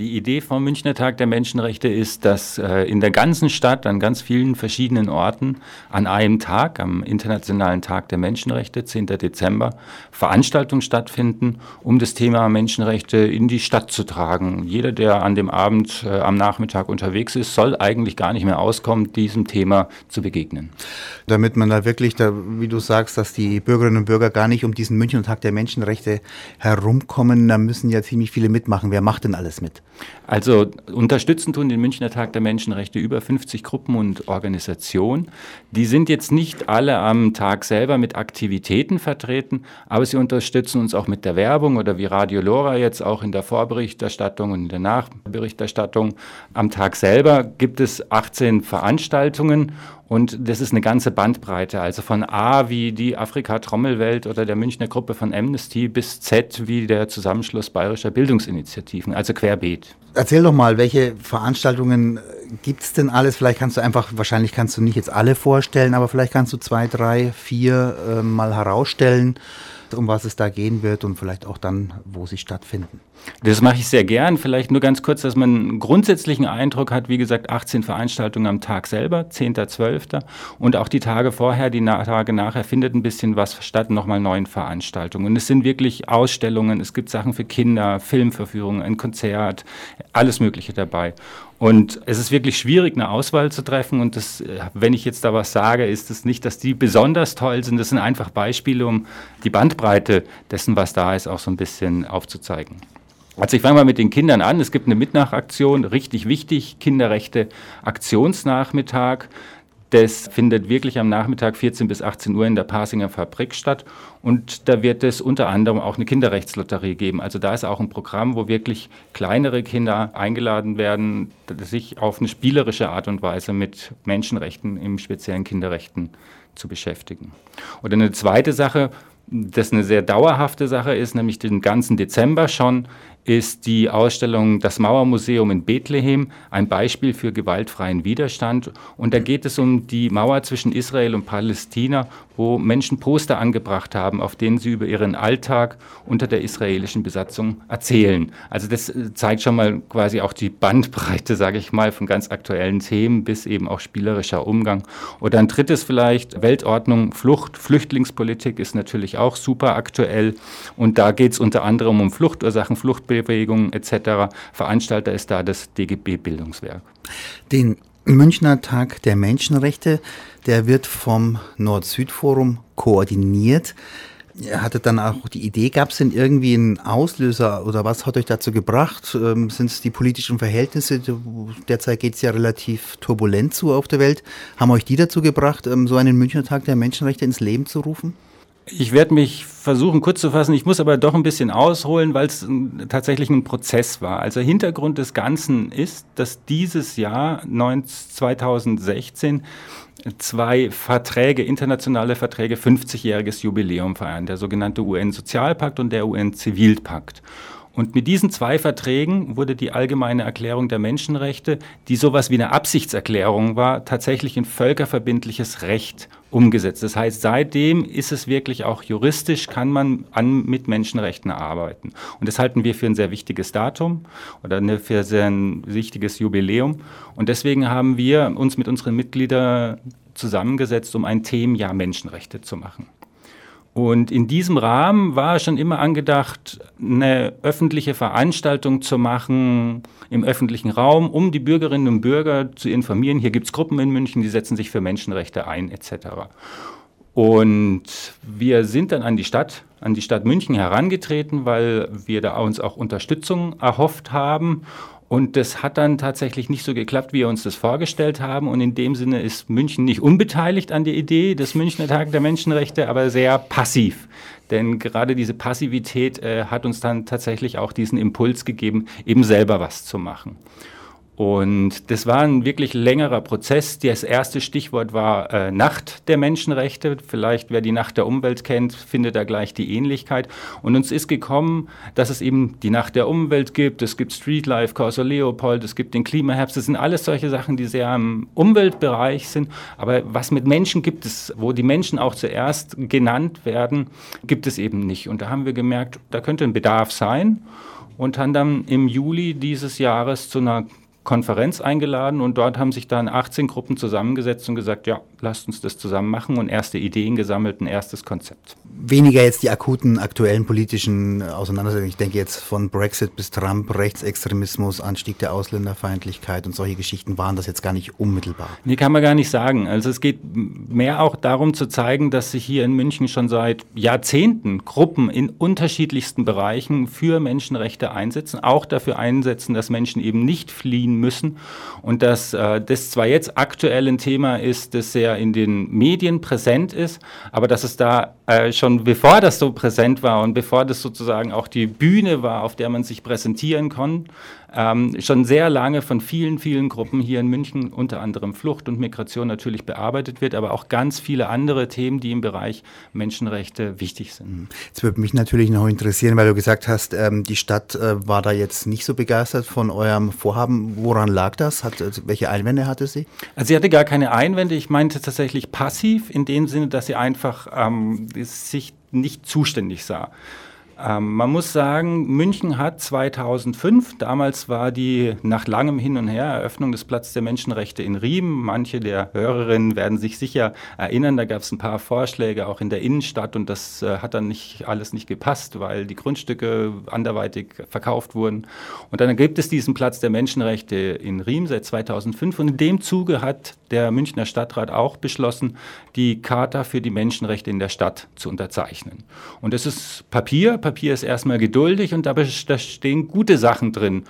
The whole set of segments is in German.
Die Idee vom Münchner Tag der Menschenrechte ist, dass in der ganzen Stadt, an ganz vielen verschiedenen Orten, an einem Tag, am Internationalen Tag der Menschenrechte, 10. Dezember, Veranstaltungen stattfinden, um das Thema Menschenrechte in die Stadt zu tragen. Jeder, der an dem Abend am Nachmittag unterwegs ist, soll eigentlich gar nicht mehr auskommen, diesem Thema zu begegnen. Damit man da wirklich, wie du sagst, dass die Bürgerinnen und Bürger gar nicht um diesen Münchner Tag der Menschenrechte herumkommen, da müssen ja ziemlich viele mitmachen. Wer macht denn alles mit? Also unterstützen tun den Münchner Tag der Menschenrechte über 50 Gruppen und Organisationen. Die sind jetzt nicht alle am Tag selber mit Aktivitäten vertreten, aber sie unterstützen uns auch mit der Werbung oder wie Radio Lora jetzt auch in der Vorberichterstattung und in der Nachberichterstattung. Am Tag selber gibt es 18 Veranstaltungen. Und das ist eine ganze Bandbreite, also von A wie die Afrika-Trommelwelt oder der Münchner Gruppe von Amnesty bis Z wie der Zusammenschluss bayerischer Bildungsinitiativen, also querbeet. Erzähl doch mal, welche Veranstaltungen gibt es denn alles? Wahrscheinlich kannst du nicht jetzt alle vorstellen, aber vielleicht kannst du 2, 3, 4 mal herausstellen, um was es da gehen wird und vielleicht auch dann, wo sie stattfinden. Das mache ich sehr gern. Vielleicht nur ganz kurz, dass man einen grundsätzlichen Eindruck hat. Wie gesagt, 18 Veranstaltungen am Tag selber, 10.12. Und auch die Tage vorher, die Tage nachher findet ein bisschen was statt, nochmal 9 Veranstaltungen. Und es sind wirklich Ausstellungen, es gibt Sachen für Kinder, Filmverführungen, ein Konzert, alles Mögliche dabei. Und es ist wirklich schwierig, eine Auswahl zu treffen. Und das, wenn ich jetzt da was sage, ist es nicht, dass die besonders toll sind. Das sind einfach Beispiele, um die Bandbreite dessen, was da ist, auch so ein bisschen aufzuzeigen. Also ich fange mal mit den Kindern an. Es gibt eine Mitnachaktion, richtig wichtig, Kinderrechte Aktionsnachmittag. Das findet wirklich am Nachmittag 14 bis 18 Uhr in der Pasinger Fabrik statt. Und da wird es unter anderem auch eine Kinderrechtslotterie geben. Also da ist auch ein Programm, wo wirklich kleinere Kinder eingeladen werden, sich auf eine spielerische Art und Weise mit Menschenrechten, im speziellen Kinderrechten, zu beschäftigen. Oder eine zweite Sache, das eine sehr dauerhafte Sache ist, nämlich den ganzen Dezember schon, ist die Ausstellung Das Mauermuseum in Bethlehem, ein Beispiel für gewaltfreien Widerstand. Und da geht es um die Mauer zwischen Israel und Palästina, wo Menschen Poster angebracht haben, auf denen sie über ihren Alltag unter der israelischen Besatzung erzählen. Also das zeigt schon mal quasi auch die Bandbreite, sage ich mal, von ganz aktuellen Themen bis eben auch spielerischer Umgang. Oder ein drittes vielleicht, Weltordnung, Flucht, Flüchtlingspolitik ist natürlich auch super aktuell. Und da geht es unter anderem um Fluchtursachen, Fluchtbewegungen etc. Veranstalter ist da das DGB-Bildungswerk. Den Münchner Tag der Menschenrechte, der wird vom Nord-Süd-Forum koordiniert. Ihr hattet dann auch die Idee, gab es denn irgendwie einen Auslöser oder was hat euch dazu gebracht? Sind es die politischen Verhältnisse? Derzeit geht es ja relativ turbulent zu auf der Welt. Haben euch die dazu gebracht, so einen Münchner Tag der Menschenrechte ins Leben zu rufen? Ich werde mich versuchen, kurz zu fassen. Ich muss aber doch ein bisschen ausholen, weil es tatsächlich ein Prozess war. Also Hintergrund des Ganzen ist, dass dieses Jahr 2016 2 Verträge, internationale Verträge, 50-jähriges Jubiläum feiern, der sogenannte UN-Sozialpakt und der UN-Zivilpakt. Und mit diesen 2 Verträgen wurde die Allgemeine Erklärung der Menschenrechte, die sowas wie eine Absichtserklärung war, tatsächlich in völkerverbindliches Recht umgesetzt. Das heißt, seitdem ist es wirklich auch juristisch, kann man mit Menschenrechten arbeiten. Und das halten wir für ein sehr wichtiges Datum oder für sehr ein wichtiges Jubiläum. Und deswegen haben wir uns mit unseren Mitgliedern zusammengesetzt, um ein Themenjahr Menschenrechte zu machen. Und in diesem Rahmen war schon immer angedacht, eine öffentliche Veranstaltung zu machen im öffentlichen Raum, um die Bürgerinnen und Bürger zu informieren. Hier gibt es Gruppen in München, die setzen sich für Menschenrechte ein, etc. Und wir sind dann an die Stadt München herangetreten, weil wir da uns auch Unterstützung erhofft haben. Und das hat dann tatsächlich nicht so geklappt, wie wir uns das vorgestellt haben. Und in dem Sinne ist München nicht unbeteiligt an der Idee des Münchner Tag der Menschenrechte, aber sehr passiv. Denn gerade diese Passivität hat uns dann tatsächlich auch diesen Impuls gegeben, eben selber was zu machen. Und das war ein wirklich längerer Prozess. Das erste Stichwort war Nacht der Menschenrechte. Vielleicht, wer die Nacht der Umwelt kennt, findet da gleich die Ähnlichkeit. Und uns ist gekommen, dass es eben die Nacht der Umwelt gibt. Es gibt Streetlife, Corso Leopold, es gibt den Klimaherbst. Das sind alles solche Sachen, die sehr im Umweltbereich sind. Aber was mit Menschen gibt es, wo die Menschen auch zuerst genannt werden, gibt es eben nicht. Und da haben wir gemerkt, da könnte ein Bedarf sein. und haben dann im Juli dieses Jahres zu einer Konferenz eingeladen und dort haben sich dann 18 Gruppen zusammengesetzt und gesagt, ja, lasst uns das zusammen machen und erste Ideen gesammelt, ein erstes Konzept. Weniger jetzt die aktuellen politischen Auseinandersetzungen. Ich denke jetzt von Brexit bis Trump, Rechtsextremismus, Anstieg der Ausländerfeindlichkeit und solche Geschichten waren das jetzt gar nicht unmittelbar. Nee, kann man gar nicht sagen. Also es geht mehr auch darum zu zeigen, dass sich hier in München schon seit Jahrzehnten Gruppen in unterschiedlichsten Bereichen für Menschenrechte einsetzen, auch dafür einsetzen, dass Menschen eben nicht fliehen müssen und dass das zwar jetzt aktuell ein Thema ist, das sehr in den Medien präsent ist, aber dass es da schon bevor das so präsent war und bevor das sozusagen auch die Bühne war, auf der man sich präsentieren konnte, schon sehr lange von vielen, vielen Gruppen hier in München, unter anderem Flucht und Migration natürlich bearbeitet wird, aber auch ganz viele andere Themen, die im Bereich Menschenrechte wichtig sind. Jetzt würde mich natürlich noch interessieren, weil du gesagt hast, die Stadt war da jetzt nicht so begeistert von eurem Vorhaben. Woran lag das? Welche Einwände hatte sie? Also sie hatte gar keine Einwände. Ich meinte tatsächlich passiv, in dem Sinne, dass sie einfach sich nicht zuständig sah. Man muss sagen, München hat 2005, damals war die nach langem Hin und Her Eröffnung des Platz der Menschenrechte in Riem. Manche der Hörerinnen werden sich sicher erinnern, da gab es ein paar Vorschläge auch in der Innenstadt und das hat dann alles nicht gepasst, weil die Grundstücke anderweitig verkauft wurden. Und dann gibt es diesen Platz der Menschenrechte in Riem seit 2005 und in dem Zuge hat der Münchner Stadtrat auch beschlossen, die Charta für die Menschenrechte in der Stadt zu unterzeichnen. Und es ist Papier ist erstmal geduldig und da stehen gute Sachen drin.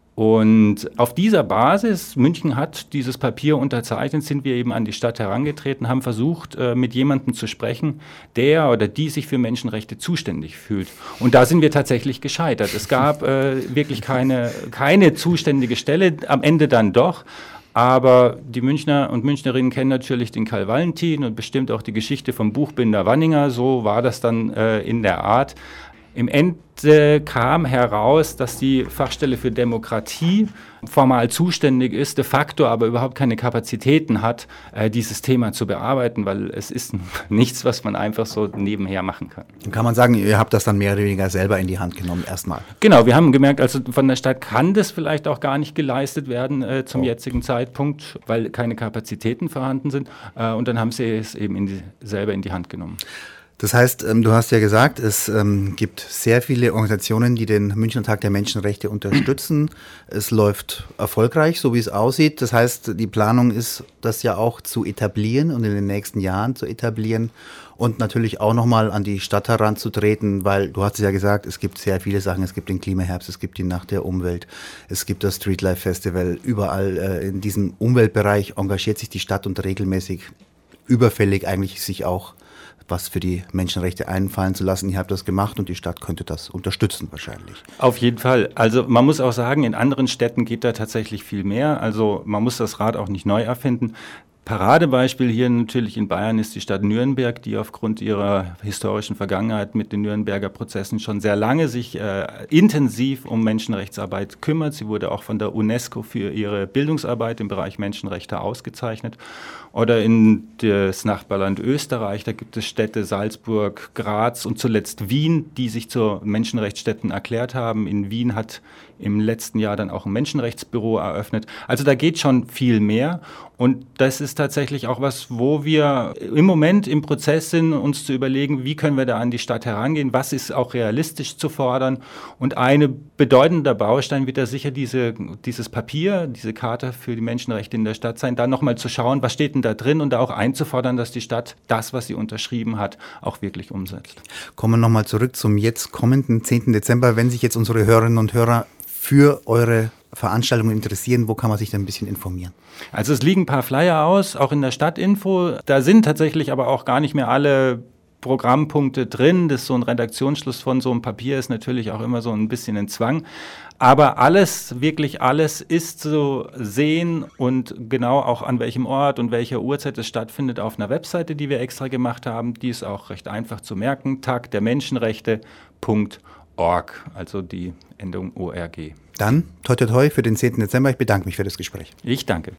Und auf dieser Basis, München hat dieses Papier unterzeichnet, sind wir eben an die Stadt herangetreten, haben versucht, mit jemandem zu sprechen, der oder die sich für Menschenrechte zuständig fühlt. Und da sind wir tatsächlich gescheitert. Es gab wirklich keine zuständige Stelle, am Ende dann doch. Aber die Münchner und Münchnerinnen kennen natürlich den Karl Valentin und bestimmt auch die Geschichte vom Buchbinder Wanninger. So war das dann in der Art. Im Ende kam heraus, dass die Fachstelle für Demokratie formal zuständig ist, de facto aber überhaupt keine Kapazitäten hat, dieses Thema zu bearbeiten, weil es ist nichts, was man einfach so nebenher machen kann. Dann kann man sagen, ihr habt das dann mehr oder weniger selber in die Hand genommen erstmal. Genau, wir haben gemerkt, also von der Stadt kann das vielleicht auch gar nicht geleistet werden zum jetzigen Zeitpunkt, weil keine Kapazitäten vorhanden sind und dann haben sie es eben selber in die Hand genommen. Das heißt, du hast ja gesagt, es gibt sehr viele Organisationen, die den Münchner Tag der Menschenrechte unterstützen. Es läuft erfolgreich, so wie es aussieht. Das heißt, die Planung ist, das ja auch zu etablieren und in den nächsten Jahren zu etablieren und natürlich auch nochmal an die Stadt heranzutreten, weil du hast es ja gesagt, es gibt sehr viele Sachen. Es gibt den Klimaherbst, es gibt die Nacht der Umwelt, es gibt das Streetlife Festival. Überall in diesem Umweltbereich engagiert sich die Stadt und regelmäßig überfällig eigentlich sich auch was für die Menschenrechte einfallen zu lassen. Ihr habt das gemacht und die Stadt könnte das unterstützen wahrscheinlich. Auf jeden Fall. Also man muss auch sagen, in anderen Städten geht da tatsächlich viel mehr. Also man muss das Rad auch nicht neu erfinden. Paradebeispiel hier natürlich in Bayern ist die Stadt Nürnberg, die aufgrund ihrer historischen Vergangenheit mit den Nürnberger Prozessen schon sehr lange sich intensiv um Menschenrechtsarbeit kümmert. Sie wurde auch von der UNESCO für ihre Bildungsarbeit im Bereich Menschenrechte ausgezeichnet. Oder in das Nachbarland Österreich, da gibt es Städte Salzburg, Graz und zuletzt Wien, die sich zu Menschenrechtsstädten erklärt haben. In Wien hat im letzten Jahr dann auch ein Menschenrechtsbüro eröffnet. Also da geht schon viel mehr. Und das ist tatsächlich auch was, wo wir im Moment im Prozess sind, uns zu überlegen, wie können wir da an die Stadt herangehen, was ist auch realistisch zu fordern. Und ein bedeutender Baustein wird da sicher dieses Papier, diese Charta für die Menschenrechte in der Stadt sein, da nochmal zu schauen, was steht denn da drin und da auch einzufordern, dass die Stadt das, was sie unterschrieben hat, auch wirklich umsetzt. Kommen wir nochmal zurück zum jetzt kommenden 10. Dezember. Wenn sich jetzt unsere Hörerinnen und Hörer für eure Veranstaltungen interessieren, wo kann man sich da ein bisschen informieren? Also es liegen ein paar Flyer aus, auch in der Stadtinfo. Da sind tatsächlich aber auch gar nicht mehr alle Programmpunkte drin. Das ist so ein Redaktionsschluss von so einem Papier, ist natürlich auch immer so ein bisschen ein Zwang. Aber alles, wirklich alles ist zu sehen und genau auch an welchem Ort und welcher Uhrzeit es stattfindet auf einer Webseite, die wir extra gemacht haben. Die ist auch recht einfach zu merken, tagdermenschenrechte.org, also die Endung ORG. Dann toi toi toi für den 10. Dezember. Ich bedanke mich für das Gespräch. Ich danke.